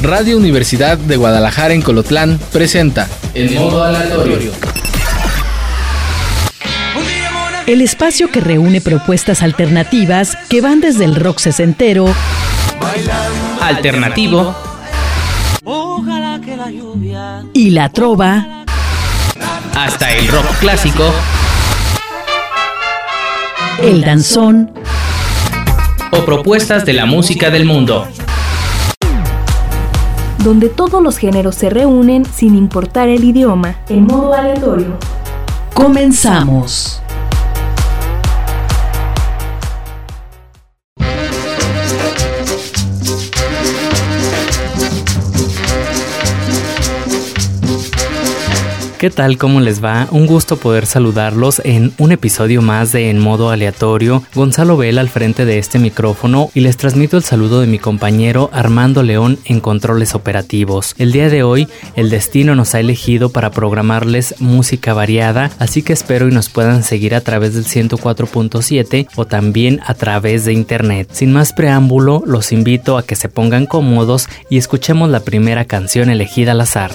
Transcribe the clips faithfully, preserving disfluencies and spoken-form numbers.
Radio Universidad de Guadalajara en Colotlán presenta El Modo Aleatorio. El espacio que reúne propuestas alternativas que van desde el rock sesentero, alternativo y la trova, hasta el rock clásico, el danzón o propuestas de la música del mundo, donde todos los géneros se reúnen sin importar el idioma, en modo aleatorio. Comenzamos. ¿Qué tal? ¿Cómo les va? Un gusto poder saludarlos en un episodio más de En Modo Aleatorio. Gonzalo Vela al frente de este micrófono y les transmito el saludo de mi compañero Armando León en controles operativos. El día de hoy, el destino nos ha elegido para programarles música variada, así que espero y nos puedan seguir a través del ciento cuatro punto siete o también a través de internet. Sin más preámbulo, los invito a que se pongan cómodos y escuchemos la primera canción elegida al azar.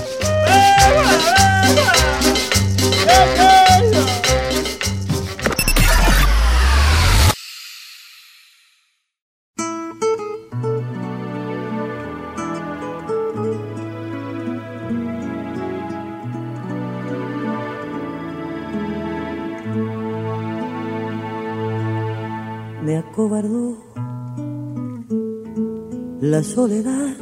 Me acobardó la soledad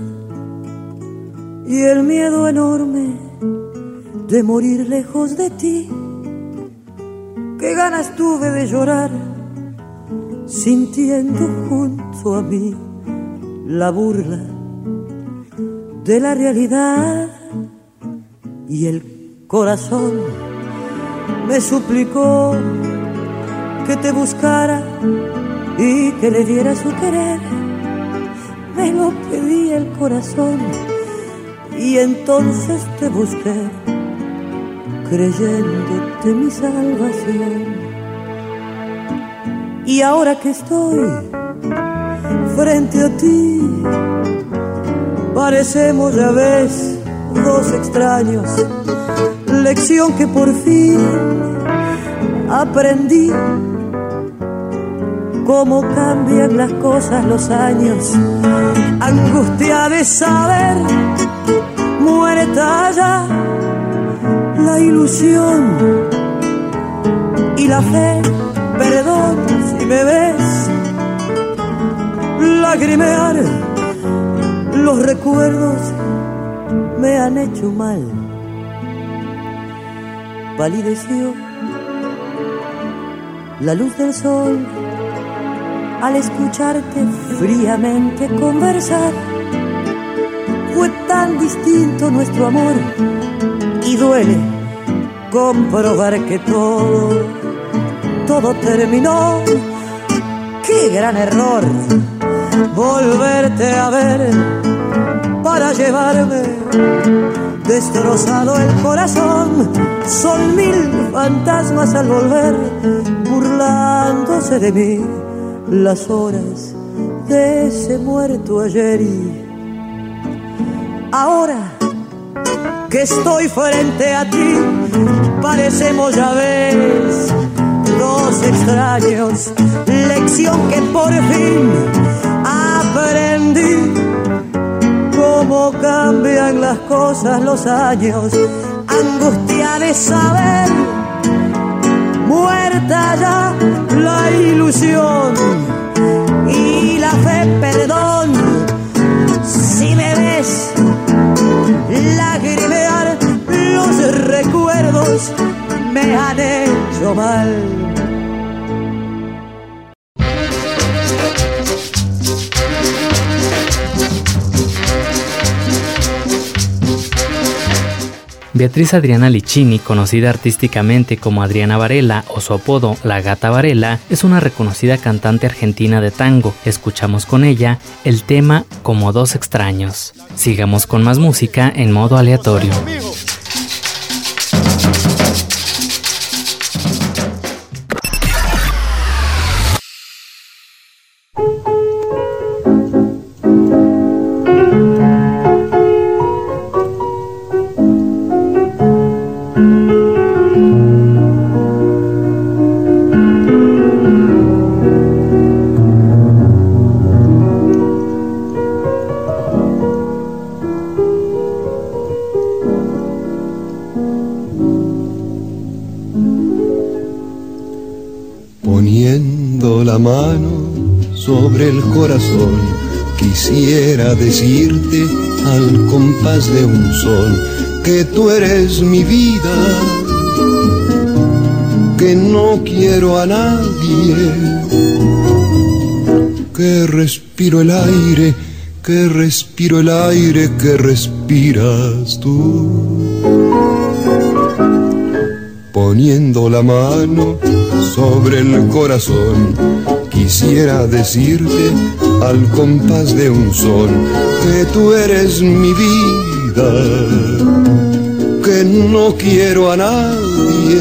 y el miedo enorme de morir lejos de ti. Qué ganas tuve de llorar sintiendo junto a mí la burla de la realidad, y el corazón me suplicó que te buscara y que le diera su querer. Me lo pedí el corazón y entonces te busqué, creyéndote mi salvación. Y ahora que estoy frente a ti, parecemos, ya ves, dos extraños. Lección que por fin aprendí, cómo cambian las cosas los años. Angustia de saber, muerta ya la ilusión y la fe. Perdón si me ves lagrimear, los recuerdos me han hecho mal. Palideció la luz del sol al escucharte fríamente conversar. Fue tan distinto nuestro amor y duele comprobar que todo, todo terminó. ¡Qué gran error volverte a ver para llevarme destrozado el corazón! Son mil fantasmas al volver, burlándose de mí, las horas de ese muerto ayer. Y ahora que estoy frente a ti, parecemos, ya ves, dos extraños. Lección que por fin aprendí, cómo cambian las cosas los años. Angustia de saber, muerta ya la ilusión y la fe. Perdón si me ves lagrimear, los recuerdos me han hecho mal. Beatriz Adriana Lichini, conocida artísticamente como Adriana Varela o su apodo La Gata Varela, es una reconocida cantante argentina de tango. Escuchamos con ella el tema Como dos extraños. Sigamos con más música en modo aleatorio. la mano sobre el corazón, quisiera decirte al compás de un son que tú eres mi vida, que no quiero a nadie, que respiro el aire, que respiro el aire que respiras tú. Poniendo la mano sobre el corazón, quisiera decirte al compás de un son que tú eres mi vida, que no quiero a nadie,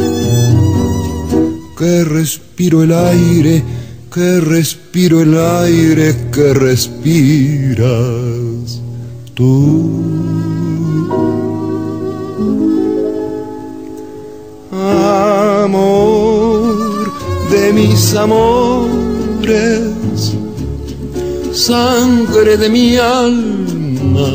que respiro el aire, que respiro el aire que respiras tú. Amor de mis amores, sangre de mi alma,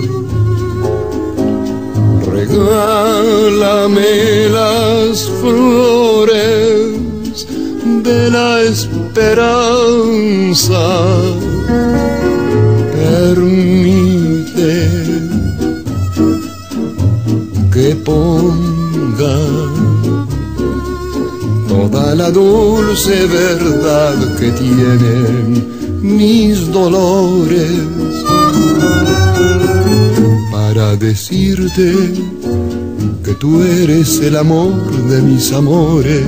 regálame las flores de la esperanza, permite que ponga toda la dulce verdad que tienen mis dolores para decirte que tú eres el amor de mis amores.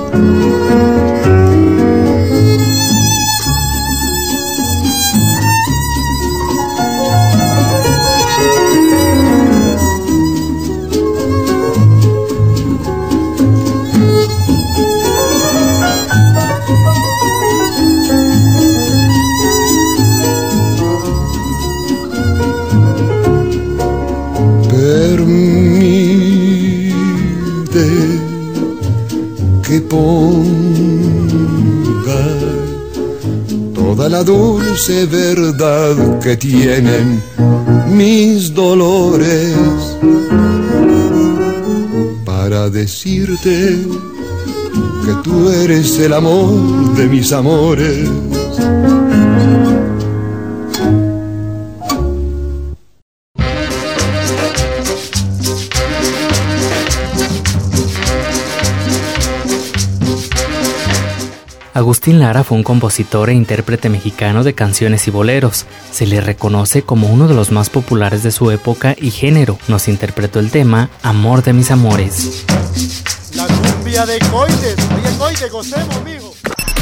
Ponga toda la dulce verdad que tienen mis dolores para decirte que tú eres el amor de mis amores. Agustín Lara fue un compositor e intérprete mexicano de canciones y boleros. Se le reconoce como uno de los más populares de su época y género. Nos interpretó el tema Amor de mis amores. La cumbia de Coites. Oye, Coites, gocemos, mijo.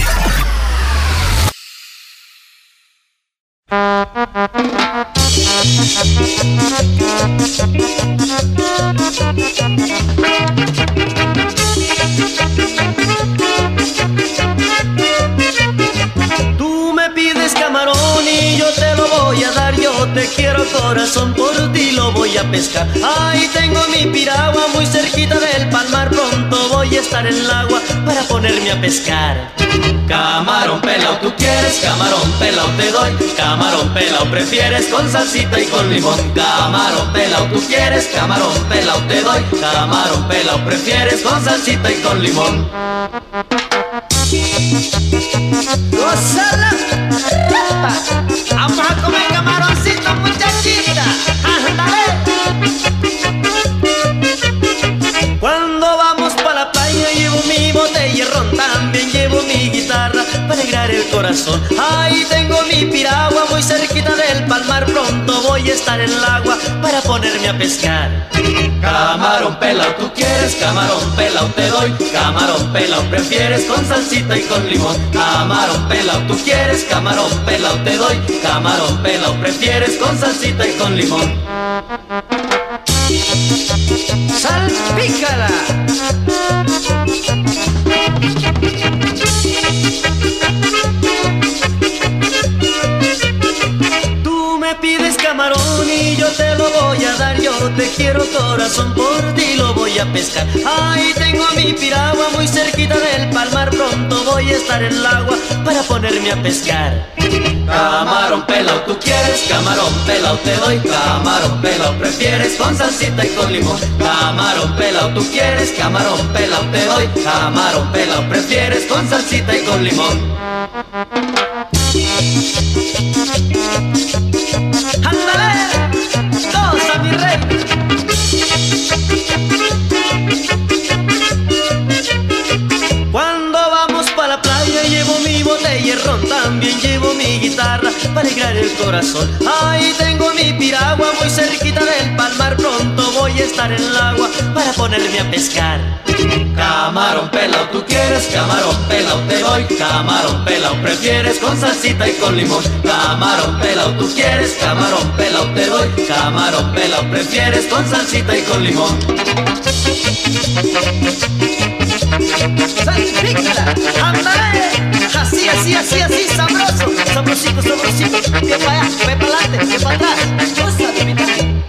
Tú me pides camarón y yo te lo voy a dar. Yo te quiero corazón, por ti lo voy a pescar. Ahí tengo mi piragua muy cerquita del palmar. Pronto voy a estar en el agua para ponerme a pescar. Camarón pelao, tú quieres, camarón pelao te doy. Camarón pelao prefieres con salsita y con limón. Camarón pelao, tú quieres, camarón pelao te doy. Camarón pelao prefieres con salsita y con limón. ¡Gózala! Vamos a comer camaroncito, muchachita. ¡Ándale! Cuando vamos pa' la playa llevo mi botella de ron, también llevo mi guitarra para alegrar el corazón. Ahí tengo mi piragua muy cerquita del palmar. Pronto voy a estar en el agua para ponerme a pescar. Camarón pelao, tú quieres, camarón pelao te doy. Camarón pelao prefieres con salsita y con limón. Camarón pelao, tú quieres, camarón pelao te doy. Camarón pelao prefieres con salsita y con limón. ¡Salpícala! Tú me pides camarón y yo te lo voy a dar. Yo te quiero corazón, por ti lo voy a pescar. Ahí tengo mi piragua muy cerquita del palmar. Pronto voy a estar en el agua para ponerme a pescar. Camarón pelao, tú quieres, camarón pelao te doy. Camarón pelao prefieres con salsita y con limón. Camarón pelao, tú quieres, camarón pelao te doy. Camarón pelao prefieres con salsita y con limón. ¡Ándale! ¡Todos a mi rey! Cuando vamos pa' la playa llevo mi botella de ron, también llevo mi guitarra para alegrar el corazón. Ahí tengo mi piragua muy cerquita del palmar, pronto voy a estar en el agua para ponerme a pescar. Camarón pelao, tú quieres, camarón pelao te doy, camarón pelao prefieres con salsita y con limón. Camarón pelao, tú quieres, camarón pelao te doy, camarón pelao prefieres con salsita y con limón. ¡Salpícala! ¡Ándale! Así, así, así, así, sabroso, sabrosito, sabrosito. Que para allá, ve para adelante, que para atrás. Cosa de mi tía.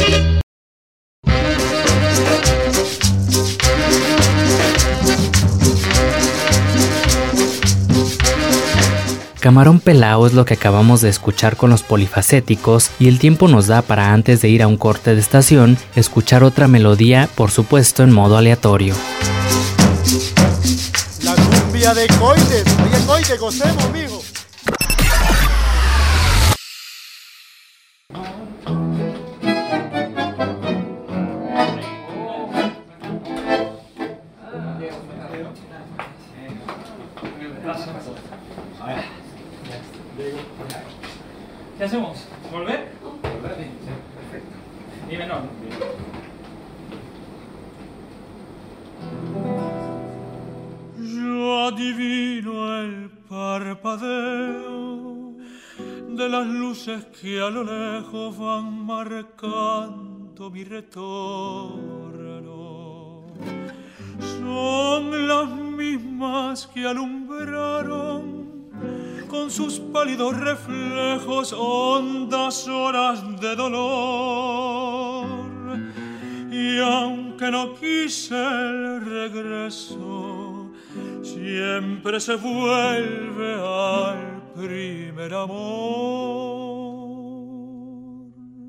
Camarón pelao es lo que acabamos de escuchar con los polifacéticos, y el tiempo nos da para, antes de ir a un corte de estación, escuchar otra melodía, por supuesto en modo aleatorio. La cumbia de Coides, oye Coides, gocemos, mijo. ¿Qué hacemos? ¿Volver? Volver, sí, perfecto. Mi menor. Yo adivino el parpadeo de las luces que a lo lejos van marcando mi retorno. Son las mismas que alumbraron con sus pálidos reflejos hondas horas de dolor. Y aunque no quise el regreso, siempre se vuelve al primer amor.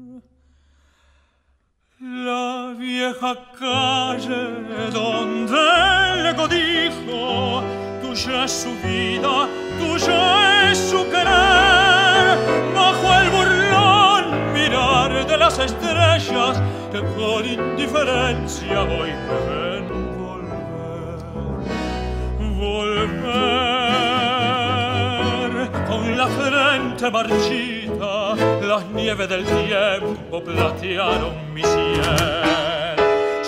La vieja calle donde el eco dijo: tuya es su vida, tuya es su querer, bajo el burlón mirar de las estrellas que con indiferencia hoy me ven volver, volver. Con la frente marchita, las nieves del tiempo platearon mi sien.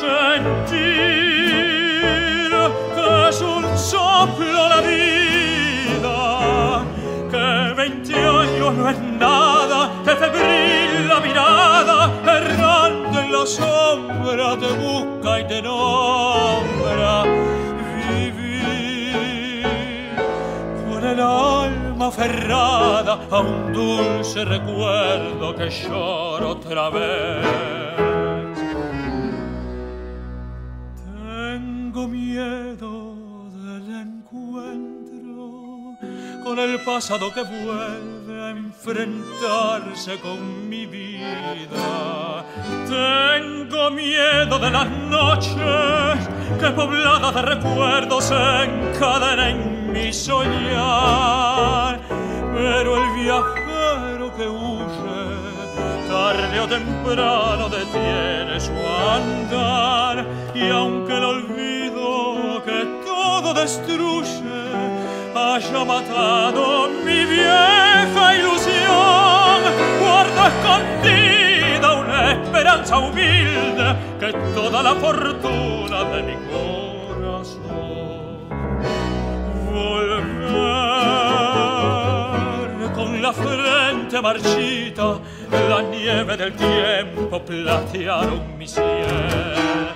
Sentir que es un soplo la vida, que veinte años no es nada, que febril la mirada, errante en la sombra te busca y te nombra. Vivir con el alma aferrada a un dulce recuerdo que lloro otra vez. Tengo miedo del encuentro con el pasado que vuelve a enfrentarse con mi vida. Tengo miedo de las noches que pobladas de recuerdos se encadenan en mi soñar. Pero el viajero que huye tarde o temprano detiene su andar, y aunque el olvido que todo destruye haya matado mi vieja ilusión, guardo escondida una esperanza humilde que toda la fortuna de mi corazón. Volver con la frente marchita, la nieve del tiempo platearon mi sien.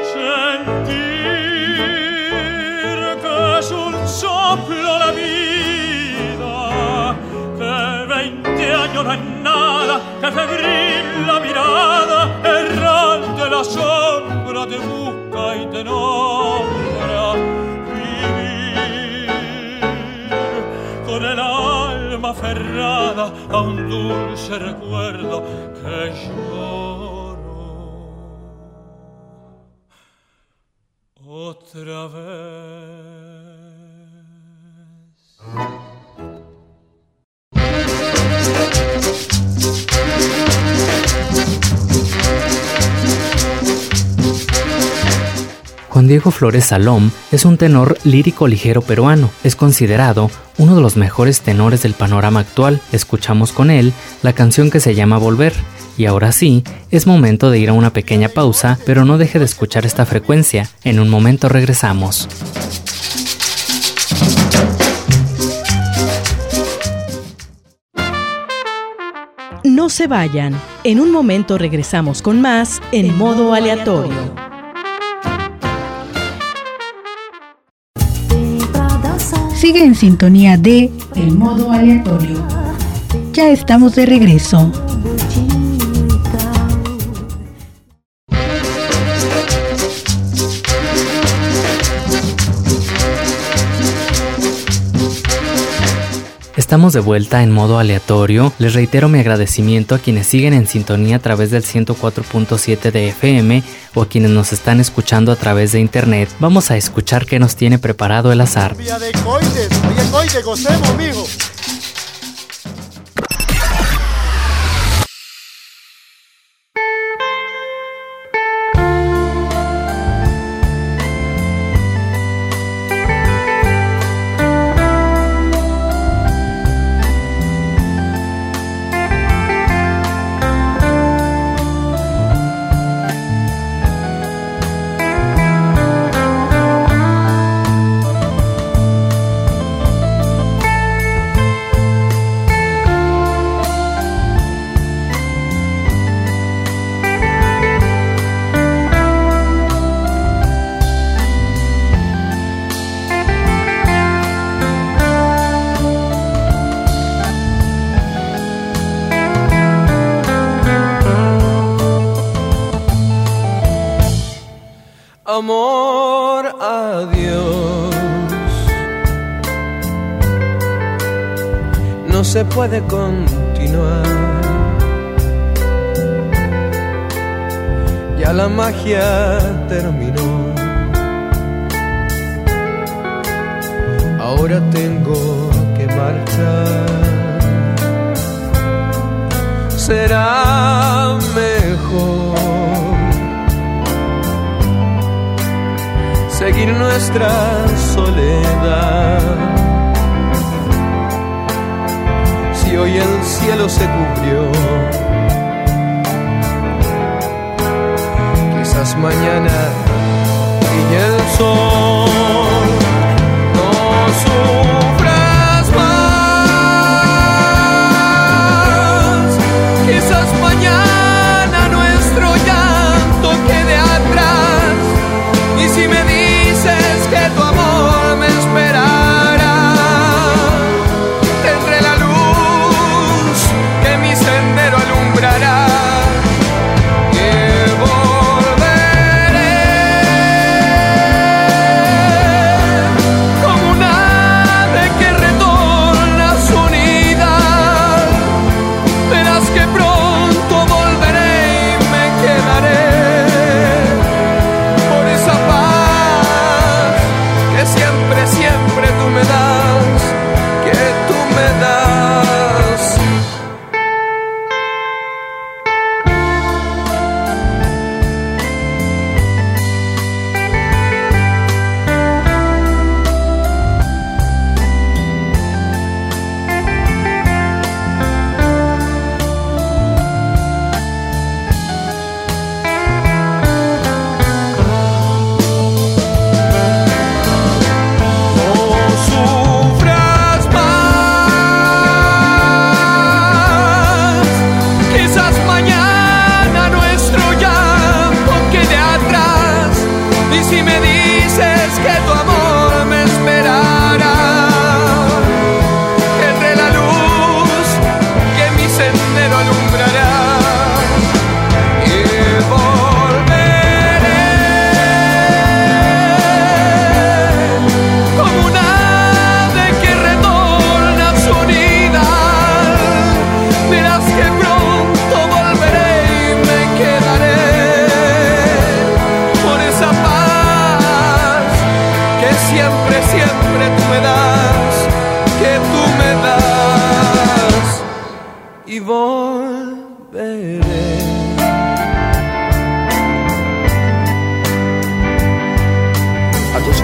Sentir que es un soplo la vida, que veinte años no es nada, que febril la mirada, errante la sombra te busca y te nombra. Vivir con el alma aferrada a un dulce recuerdo que lloro otra vez. Juan Diego Flores Salom es un tenor lírico ligero peruano. Es considerado uno de los mejores tenores del panorama actual. Escuchamos con él la canción que se llama Volver. Y ahora sí, es momento de ir a una pequeña pausa, pero no deje de escuchar esta frecuencia. En un momento regresamos. No se vayan. En un momento regresamos con más en modo aleatorio. Sigue en sintonía de El Modo Aleatorio. Ya estamos de regreso. Estamos de vuelta en modo aleatorio. Les reitero mi agradecimiento a quienes siguen en sintonía a través del ciento cuatro punto siete de F M o a quienes nos están escuchando a través de internet. Vamos a escuchar qué nos tiene preparado el azar. Cumbia de coides, oye coide, gocemos, mijo. Amor, adiós. No se puede continuar. Ya la magia terminó. Ahora tengo que marchar. Será mejor seguir nuestra soledad. Si hoy el cielo se cubrió, quizás mañana brille el sol. No sufras más, quizás mañana nuestro llanto quede atrás. Y si me dices que tu amor me esperará, tendré la luz que mi sendero alumbrará. Que volveré como un ave que retorna a su unidad. Verás que pronto volveré y me quedaré por esa paz que siempre, siempre tú me das, que tú me das.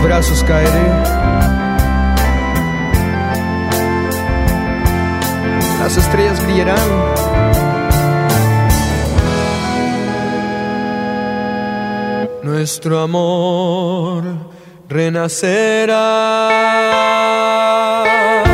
brazos caeré. Las estrellas brillarán. Nuestro amor renacerá.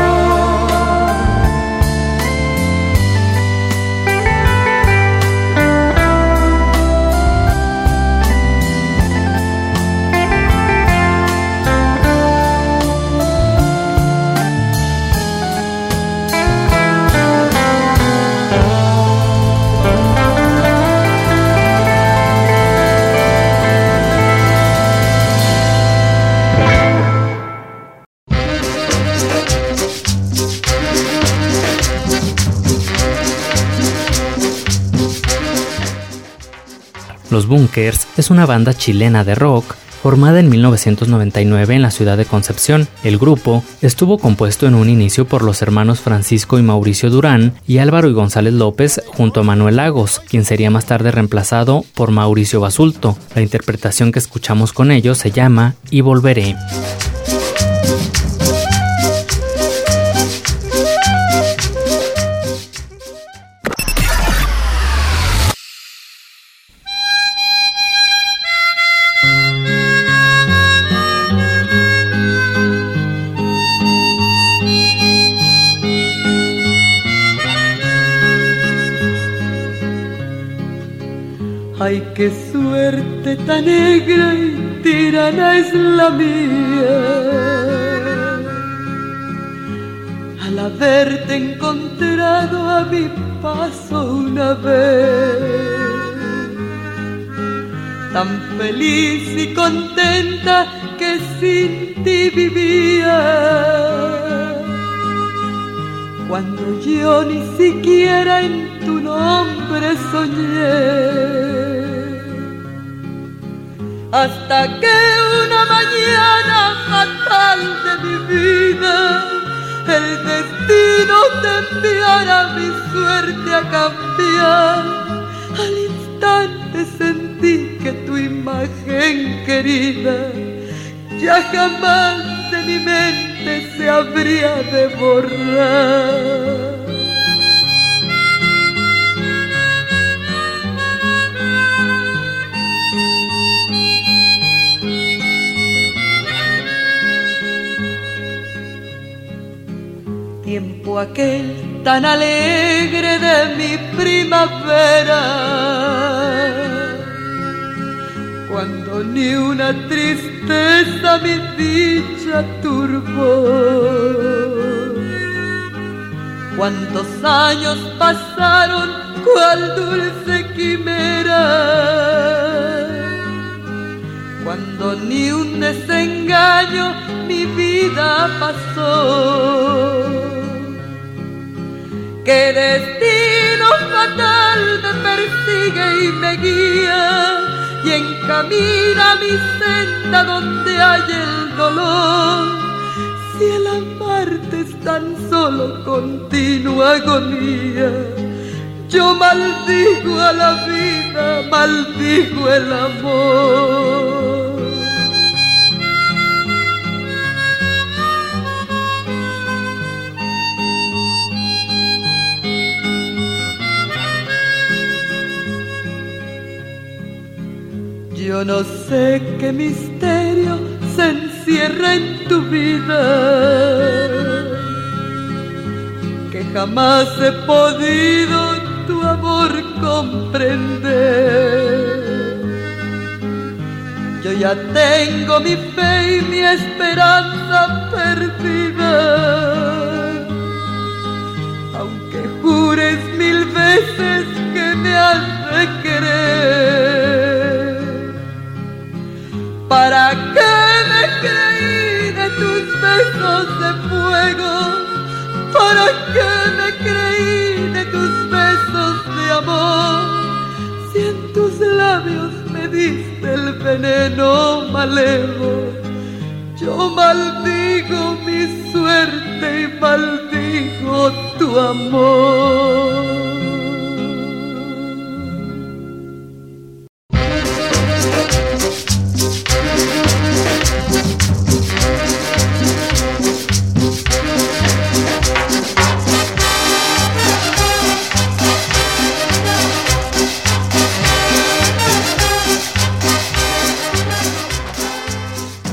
Los Bunkers es una banda chilena de rock formada en mil novecientos noventa y nueve en la ciudad de Concepción. El grupo estuvo compuesto en un inicio por los hermanos Francisco y Mauricio Durán y Álvaro y González López junto a Manuel Lagos, quien sería más tarde reemplazado por Mauricio Basulto. La interpretación que escuchamos con ellos se llama Y Volveré. Ay, qué suerte tan negra y tirana es la mía, al haberte encontrado a mi paso una vez, tan feliz y contenta que sin ti vivía, cuando yo ni siquiera en tu nombre soñé. Hasta que una mañana fatal de mi vida el destino te enviara mi suerte a cambiar. Al instante sentí que tu imagen querida ya jamás de mi mente se habría de borrar. Tiempo aquel tan alegre de mi primavera, cuando ni una tristeza mi dicha turbó. Cuántos años pasaron cual dulce quimera, cuando ni un desengaño mi vida pasó. Qué destino fatal me persigue y me guía y encamina mi senda donde hay el dolor. Si el amarte es tan solo continua agonía, yo maldigo a la vida, maldigo el amor. Yo no sé qué misterio se encierra en tu vida, que jamás he podido tu amor comprender. Yo ya tengo mi fe y mi esperanza perdida, aunque jures mil veces que me has de querer. ¿Para qué me creí de tus besos de fuego? ¿Para qué me creí de tus besos de amor? Si en tus labios me diste el veneno malevo, yo maldigo mi suerte y maldigo tu amor.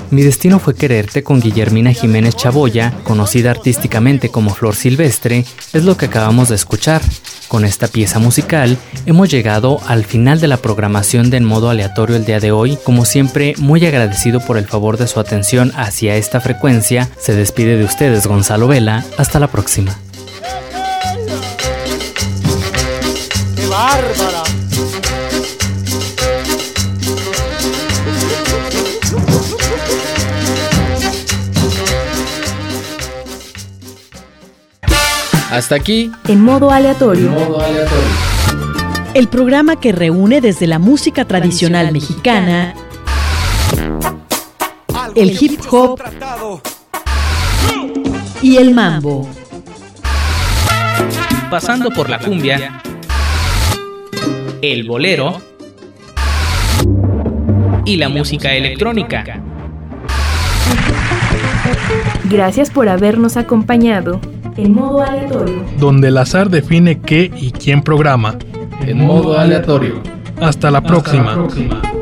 Mi destino fue quererte con Guillermina Jiménez Chaboya, conocida artísticamente como Flor Silvestre, es lo que acabamos de escuchar. Con esta pieza musical hemos llegado al final de la programación de En Modo Aleatorio el día de hoy. Como siempre, muy agradecido por el favor de su atención hacia esta frecuencia. Se despide de ustedes Gonzalo Vela. Hasta la próxima. ¡Qué bárbara! Hasta aquí, En Modo Aleatorio. En Modo Aleatorio. El programa que reúne desde la música tradicional mexicana, el hip hop y el mambo. Pasando por la cumbia, el bolero y la música electrónica. Gracias por habernos acompañado. En Modo Aleatorio. Donde el azar define qué y quién programa. En Modo Aleatorio. Hasta la próxima. Hasta la próxima.